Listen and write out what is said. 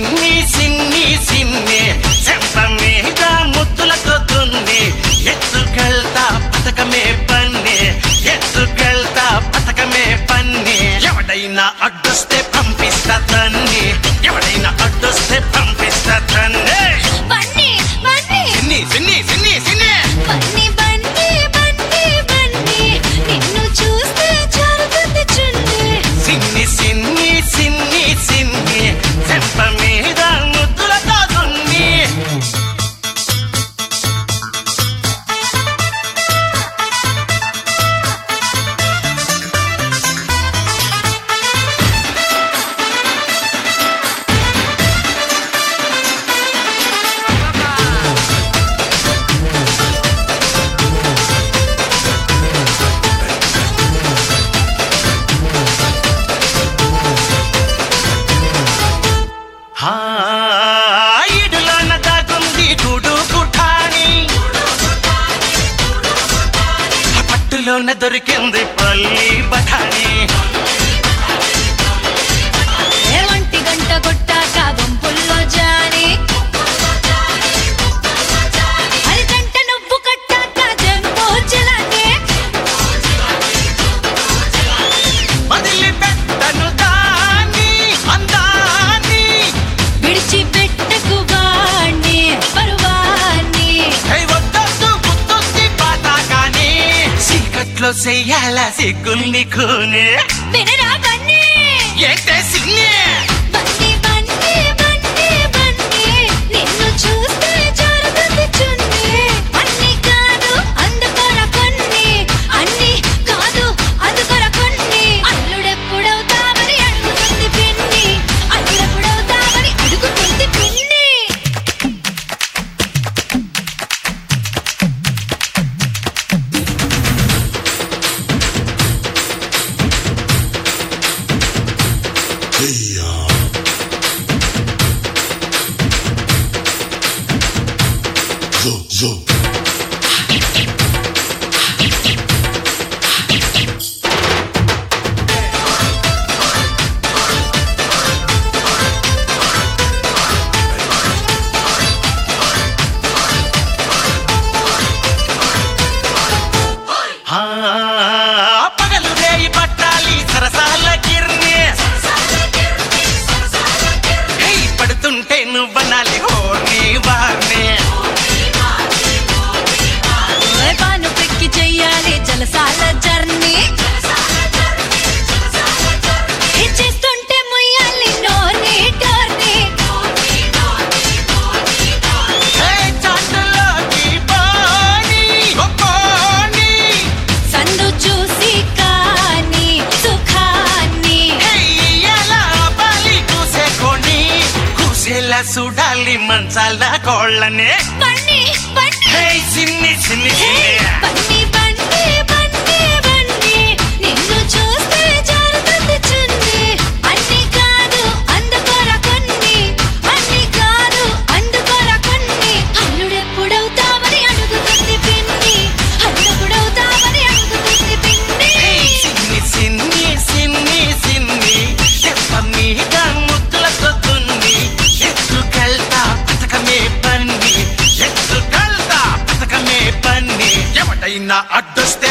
సిన్ని సిన్ని సిన్ని చెంప మీద ముద్దులతో దున్ని ఎత్తుకెళ్తా పథకమే పన్ని ఎత్తుకెళ్తా పథకమే పన్ని ఎవడైనా అడ్డొస్తే పంపిస్తా తన్ని ఎవడైనా అడ్డొస్తే పంపిస్తా తన్ని సిన్ని సిన్ని సిన్ని సిన్ని బన్నీ బన్నీ బన్నీ బన్నీ నిన్ను చూస్తే జారుతుంది చున్నీ సిన్ని సిన్ని సిన్ని సిన్ని చెంప మీద ముద్దులతో దున్ని ఈడులోన దాగుంది గూడు గుఠాని పట్టులోన దొరికింది పల్లి బఠాని ఏ ఒంటి గంట కొట్టాక గుంపుల్లో జాని అరిగంట నువ్వు కట్టాక జంబో జలానే వదిలిపెట్టను దాన్ని అందాన్ని విడిచిపెట్టకు వాణ్ణి పరువాన్ని వద్దొద్దు గుర్తొచ్చి పాతాకాని చీకట్లో చెయ్యాల సిగ్గుల్ని కూనే వినరా బన్నీ ఏంటే సిన్ని బన్నీ బన్నీ బన్నీ బన్నీ నిన్ను చూస్తే జారుతుంది చున్నీ అన్ని కాదు అందుకొర కొన్ని అన్ని కాదు అందుకొర కొన్ని అల్లుడెప్పుడవుతావని అడుగుతుంది పిన్ని అల్లుడెప్పుడవుతావని అడుగుతుంది పిన్ని Zo. పగలు రేయి పట్టాలి సరసాల గిర్ని పడుతుంటే నువ్వనాలి హోర్ని వార్ని పాను పెక్కి చెయ్యాలి జలసాల జర్నీ చేస్తుంటే ముయ్యాలి నోర్ని టోర్ని చాటులోకి పోని ఒక్కోని సందు చూసి కాని సుఖాన్ని ఎలా బలి కూసేకోని కూసేలా చూడాలి మంచాల కోళ్ళనే బన్నీ బన్నీ సిన్ని సిన్ని బన్నీ బన్నీ బన్నీ బన్నీ నిన్ను చూస్తే జారుతుంది చున్నీ అన్ని కాదు అందుకొర కొన్ని అన్ని కాదు అందుకొర కొన్ని అల్లుడెప్పుడవుతావని అడుగుతుంది పిన్ని అల్లుడెప్పుడవుతావని అడుగుతుంది పిన్ని సిన్ని సిన్ని సిన్ని సిన్ని చెప్ప మీద ముద్దులతో దున్ని ఎత్తుకెళ్తా పథకమే పన్ని ఎత్తుకెళ్తా పథకమే పన్ని ఎవడైనా అడ్డొస్తే